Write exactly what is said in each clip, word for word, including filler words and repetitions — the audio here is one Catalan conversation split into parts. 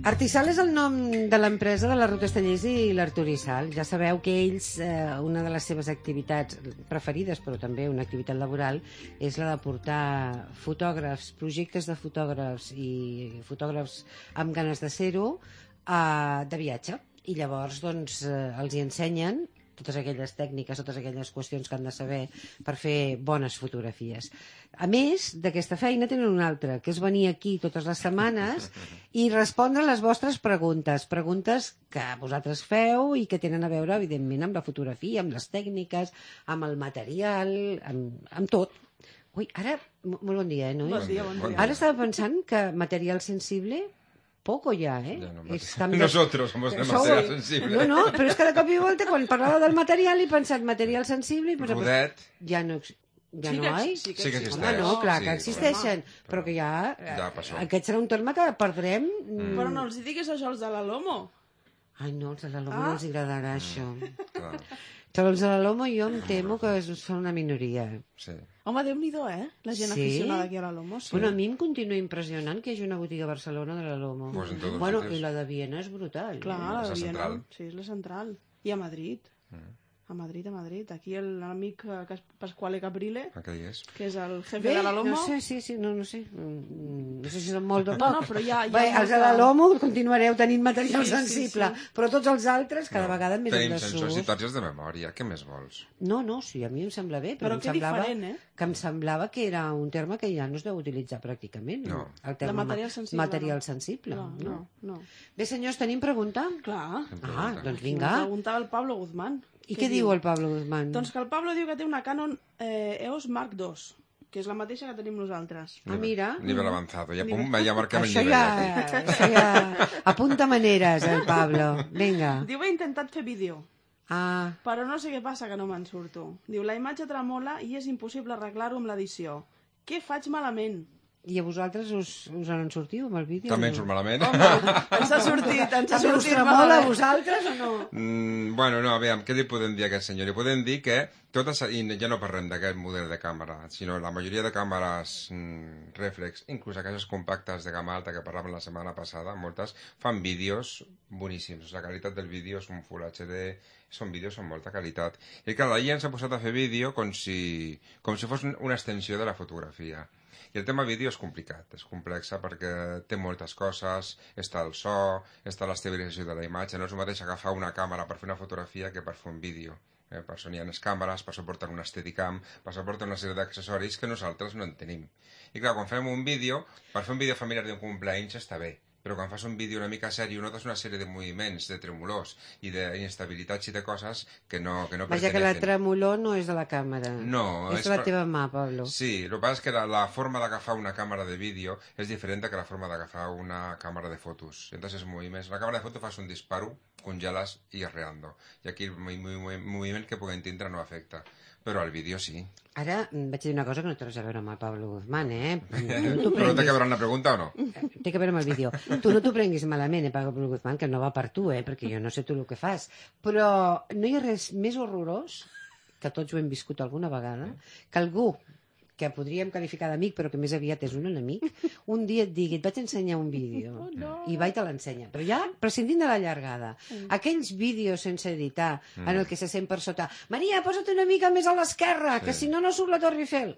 Artisal és el nom de l'empresa de la Ruth Estellés i l'Artur Sal. Ja sabeu que ells, eh, una de les seves activitats preferides, però també una activitat laboral, és la de portar fotògrafs, projectes de fotògrafs i fotògrafs amb ganes de ser-ho, eh, de viatge. I llavors doncs, eh, els hi ensenyen totes aquelles tècniques, totes aquelles qüestions que han de saber per fer bones fotografies. A més d'aquesta feina tenen una altra, que és venir aquí totes les setmanes i respondre les vostres preguntes, preguntes que vosaltres feu i que tenen a veure, evidentment, amb la fotografia, amb les tècniques, amb el material, amb, amb tot. Ui, ara, molt bon dia, eh, Noi? Bon dia, bon dia. Ara estava pensant que material sensible poco ja, eh? Ja no, de... Nosotros somos demasiado Sou... sensibles. No, no, però és que de cop i volta, quan parlava del material, he pensat material sensible... I Rodet. Ja no... Ja sí no hi? Sí que, sí que existeix. Home, no, clar, sí, que existeixen, però, però que ja... ja passó. Aquest serà un terme que perdrem... Mm. Però no els diguis això als de la Lomo. Ai, no, els de la Lomo Ah. no els agradarà això. Clar, Però els de la Lomo jo em temo que són una minoria. sí. Home, Déu-n'hi-do, eh? La gent Sí? aficionada aquí a la Lomo. Sí. Bueno, a mi em continua impressionant que hi hagi una botiga a Barcelona de la Lomo. Pues en todos los Bueno, sitios. i la de Viena és brutal. Clar, És la la de Viena. central. Sí, és la central. I a Madrid. Mm. A Madrid, a Madrid. Aquí l'amic eh, que és Pasquale Caprile, Ah, què dius? que és el jefe Bé, de la Lomo. no sé, sí, sí, no, no sé. Mm, No sé si són molt o No, poc. no, però hi ha- hi ha Bé, els de la molta- Lomo continuareu tenint material Sí, sí, sensible, sí. però tots els altres cada vegada més en Tenim desús. sensors i tòrges de memòria, què més vols? No, no, sí, a mi em sembla bé, però, Però em que semblava diferent, eh? que em semblava que era un terme que ja no es deu utilitzar pràcticament. No. El De terme material sensible. material no. sensible. No, no, no. Bé, senyors, tenim pregunta? Clar. Ah, doncs Vinga. vinga. Preguntava el Pablo Guzmán. I què diu el Pablo Guzmán? Doncs que el Pablo diu que té una Canon eh, E O S Mark dos, que és la mateixa que tenim nosaltres. Ah, mira. Nivell avançado. Ja, Nivell- pum, ja marquem el Això nivell. ja, això ja... Apunta maneres, el Pablo. Vinga. Diu, he intentat fer vídeo, Ah, però no sé què passa que no me'n surto. Diu, la imatge tremola i és impossible arreglar-ho amb l'edició. Què faig malament? i a vosaltres us, us en sortiu amb el vídeo? També o ens no? surt malament. Ens ha sortit, ens ha També us sortit tremola a malament. vosaltres o no? Mm, bueno, no, aviam, què li podem dir a aquest senyor? Li podem dir que totes, i ja no parlem d'aquest model de càmera, sinó la majoria de càmeres mm, reflex, inclús aquestes compactes de gamma alta que parlàvem la setmana passada, moltes fan vídeos boníssims. La qualitat del vídeo és un Full H D, són vídeos amb molta qualitat. I clar, la gent s'ha posat a fer vídeo com si, com si fos una extensió de la fotografia. I el tema vídeo és complicat, és complexa perquè té moltes coses, està el so, està l'estabilització de la imatge, no és el mateix agafar una càmera per fer una fotografia que per fer un vídeo. Eh, per això n'hi ha les càmeres, per això porten un Steadicam, per això porten una sèrie d'accessoris que nosaltres no en tenim. I clar, quan fem un vídeo, per fer un vídeo familiar d'un cumpleaños està bé, però quan fas un vídeo una mica seriós notes una sèrie de moviments, de tremolors i d'inestabilitats i de coses que no, que no Vaja, que la pertenecen. tremolor no és de la càmera. No, és és de la per- teva mà, Pablo. Sí, el que passa és que la, la forma d'agafar una càmera de vídeo és diferent que la forma d'agafar una càmera de fotos. Entonces, moviments. La càmera de fotos fas un disparo, congeles i es reando. I aquí el movi- moviment que puguin tindre no afecta. Però el vídeo sí. Ara mm, vaig dir una cosa que no té res a veure amb el Pablo Guzmán, eh? No t'ho Però té que prenguis... veure amb la pregunta o no? Té que veure amb el vídeo. Tu no t'ho prenguis malament, eh, Pablo Guzmán, que no va per tu, eh? Perquè jo no sé tu el que fas. Però no hi ha res més horrorós, que tots ho hem viscut alguna vegada, que algú que podríem qualificar d'amic, però que més aviat és un enemic, un dia et digui, et vaig ensenyar un vídeo, Oh, no. i va i te l'ensenya. Però ja prescindint de la llargada. Aquells vídeos sense editar, en el que se sent per sota, Maria, posa't una mica més a l'esquerra, que si no, no surt la Torre Eiffel.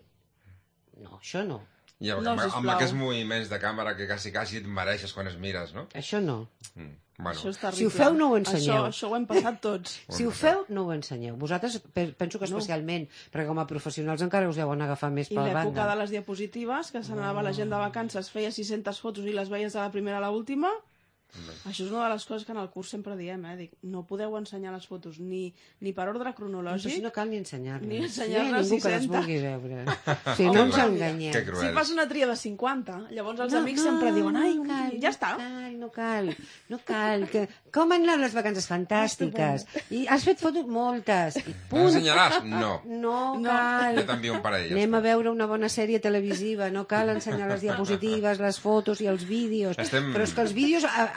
No, això no. I amb, No, amb, amb sisplau. aquests moviments de càmera que quasi, quasi et mereixes quan es mires, no? Això no. Mm. Bueno, Això és terrible. Si ho feu, no ho ensenyeu. Això, això ho hem passat tots. Si ho feu, no ho ensenyeu. Vosaltres, pe- penso que especialment, perquè com a professionals encara us deuen agafar més I per la l'època banda. de les diapositives, que s'anava la gent de vacances, feia sis-centes fotos i les veies de la primera a l'última. Això és una de les coses que en el curs sempre diem, eh? Dic, no podeu ensenyar les fotos ni, ni per ordre Doncs cronològic. no cal ni ensenyar-les. Ni No hi ha ensenyar-les ningú que les sis-centes. vulgui veure. O sigui, no ens Que enganyem. cruels. Si fas una tria de cinquanta, llavors els amics sempre diuen, ai, no cal, ja està. No cal, no cal, no cal. Que... Com han anat les vacances? Fantàstiques. I has fet fotos? Moltes. I no punt. ensenyaràs? No. No, No. cal. Jo t'envio un parell. Anem a veure una bona sèrie televisiva, no cal ensenyar les diapositives, les fotos i els vídeos. Estem- Però és que els vídeos, a,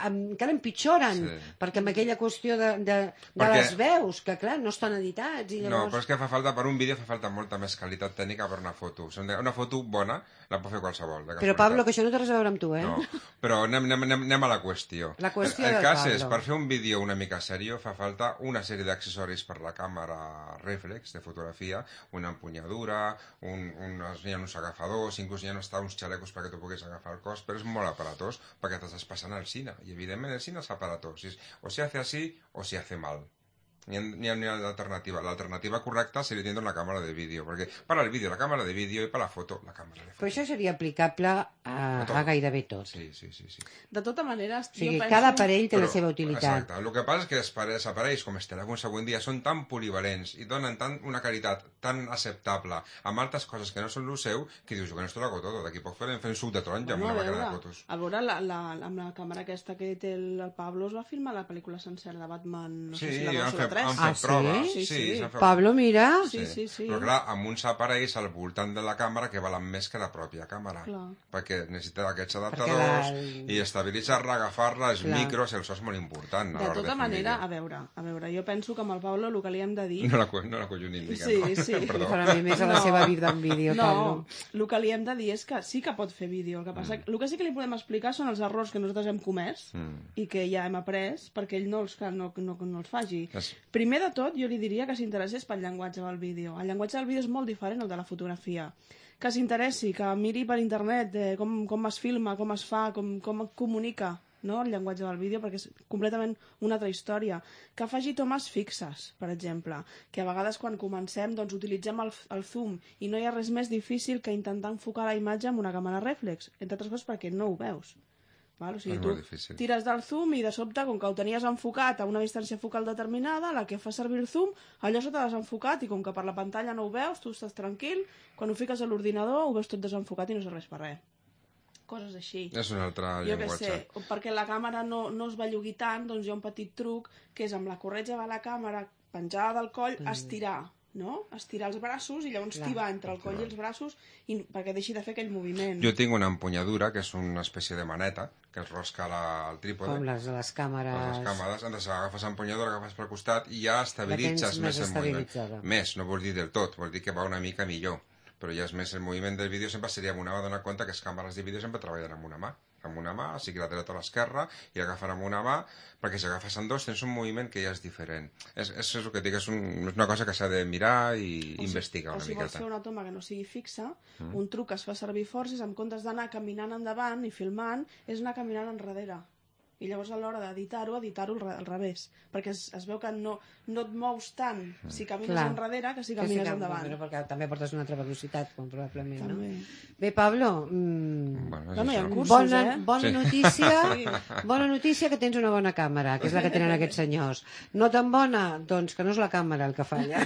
encara empitjoren, Sí. perquè amb aquella qüestió de, de, de Perquè- les veus, que clar, no estan editats, i No, llavors... però és que fa falta, per un vídeo fa falta molta més qualitat tècnica per una foto. Una foto bona la pot fer qualsevol. De Però, Pablo, que això no té res a veure amb tu, eh? No, però anem, anem, anem, anem a la qüestió. La qüestió el, el del cas Pablo. és, per fer un vídeo una mica seriós fa falta una sèrie d'accessoris per la càmera reflex de fotografia, una empunyadura, un, unes, hi ha uns agafadors, inclús hi ha uns, uns xalecos perquè tu puguis agafar el cos, però és molt aparatós perquè t'estàs passant al cine, i evidentment el cine és aparatós. O se hace así o se hace mal. Ni ha, ni ha alternativa. L'alternativa correcta seria tindre una càmera de vídeo, perquè per al vídeo la càmera de vídeo i per la foto la càmera de foto. Però això seria aplicable a, A tot. a gairebé tot. Sí, sí, sí, sí. De tota manera, O sigui, jo penso... cada aparell té Però, la seva utilitat. Exacte. El que passa és que els pare- els aparells com els telèfons avui en dia són tan polivalents i donen tant una qualitat tan acceptable amb altres coses que no són el seu, que dius, que no esto lo hago todo, d'aquí poc farem fer un suc de taronja amb Bueno, una a màquina de veure, fotos. a veure la, la, amb la càmera aquesta que té el, el Pablo es va filmar la pel·lícula sencera de Batman, no Sí, sé si la han dos o la fet, tres. han fet Ah, sí? proves. Sí, sí. s'han fet- Pablo, mira... Sí, sí, sí. Però clar, amb uns aparells al voltant de la càmera que valen més que la pròpia càmera. Clar. Perquè necessita aquests Perquè adaptadors la- i estabilitzar-la, agafar-la, els Clar. micros, el so és molt important. a De l'hora tota fer un manera, a vídeo. veure, a veure, jo penso que amb el Pablo el que li hem de dir... No la, co- no la conjunim, diguem, Sí, no? sí. Perdó. Per a mi més a la No. seva vida en vídeo, Pablo. No, el que li hem de dir és que sí que pot fer vídeo. El que, passa, Mm. el que sí que li podem explicar són els errors que nosaltres hem comès Mm. i que ja hem après perquè ell no els, que no, no, no els faci. És- Primer de tot, jo li diria que s'interessés pel llenguatge del vídeo. El llenguatge del vídeo és molt diferent al de la fotografia. Que s'interessi, que miri per internet eh, com, com es filma, com es fa, com, com es comunica, no? El llenguatge del vídeo, perquè és completament una altra història. Que faci tomes fixes, per exemple, que a vegades quan comencem doncs, utilitzem el, el zoom i no hi ha res més difícil que intentar enfocar la imatge amb una càmera reflex, entre altres coses perquè no ho veus. Val? O sigui, És tu molt difícil. tires del zoom i de sobte, com que ho tenies enfocat a una distància focal determinada, la que fa servir el zoom, allò se t'ha desenfocat i com que per la pantalla no ho veus, tu estàs tranquil, quan ho fiques a l'ordinador ho veus tot desenfocat i no serveix per res. Coses així. És un altre Jo què llenguatge. sé, o perquè la càmera no, no es bellugui tant, doncs hi ha un petit truc que és amb la corretja de la càmera penjada del coll, estirar, no? Estirar els braços i llavors Clar. tibar entre el coll i els braços i, perquè deixi de fer aquell moviment. Jo tinc una empunyadura, que és una espècie de maneta, que es rosca la, al trípode. Com les de les càmeres... Les càmeres, entonces agafes l'empunyadura, l'agafes pel costat i ja La estabilitzes tens més més el moviment. estabilitzada. Més, no vol dir del tot, vol dir que va una mica millor. Però ja és més el moviment del vídeo, sempre seria amb una mà, donar compte que les càmeres de vídeo sempre treballen amb una mà. Amb una mà, sigui la dreta o l'esquerra, i agafar amb una mà, perquè si agafes amb dos tens un moviment que ja és diferent. És, és, és el que dic, és, un, és una cosa que s'ha de mirar i O si- investigar o una si vols miqueta. fer una toma que no sigui fixa, mm. un truc que es fa servir força és en comptes d'anar caminant endavant i filmant, és anar caminant enrere. I llavors a l'hora d'editar-ho, editar-ho al, re- al revés. Perquè es, es veu que no, no et mous tant si camines Clar. enrere que si Que sí camines que- endavant. Però perquè també portes una altra velocitat, com probablement, També. no? Bé, Pablo, mm, Bueno, és Bueno, hi ha això. cursos, bona, eh? bona Sí. notícia, bona notícia que tens una bona càmera, que és la que tenen aquests senyors. No tan bona, doncs que no és la càmera el que falla.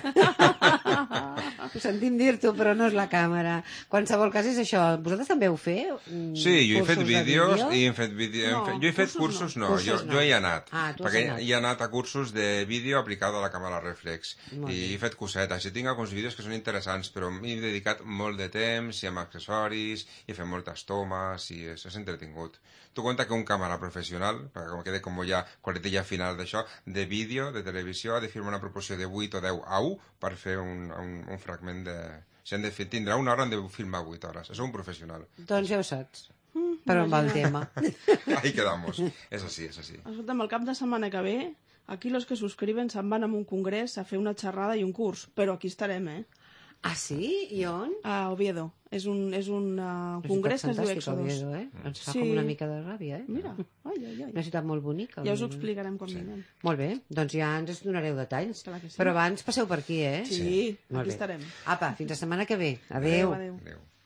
Ho sentim dir-t'ho, però no és la càmera. Qualsevol cas és això. Vosaltres també ho feu? Mm, Sí, jo he fet cursos de vídeos vídeo? i hem fet vídeo... No, hem fet, jo he fet cursos cursos, no, Cursos jo, no. jo hi he anat. Ah, tu has perquè anat. hi he anat a cursos de vídeo aplicat a la càmera reflex. Molt I bé. he fet cosetes. I tinc alguns vídeos que són interessants, però m'he dedicat molt de temps i amb accessoris, i he fet moltes tomes, i és, és entretingut. Tu compta que un càmera professional, perquè com quede com ja qualitilla final d'això, de vídeo, de televisió, ha de firmar una proporció de vuit o deu a u per fer un, un, un fragment de... Si han de fer, tindrà una hora, han de filmar vuit hores. És un professional. Doncs ja ho saps. Però amb el tema. Ahí quedamos. És així, és així. Escolta'm, el cap de setmana que ve, aquí los que subscriben se'n van a un congrés a fer una xerrada i un curs, però aquí estarem, eh? Ah, sí? I on? A Oviedo. És un, és un uh, congrés que es diu Fantàstic, Éxodos. Oviedo, eh? Ens fa Sí. com una mica de ràbia, eh? Mira, ai, ai, ai. Una ciutat molt bonica. Ja us ho Oviedo. explicarem quan vinguem. Molt bé, doncs ja ens donareu detalls. Clar que sí. Però abans passeu per aquí, eh? Sí, Molt aquí bé. estarem. Apa, fins la setmana que ve. Adéu. Adéu. Adéu.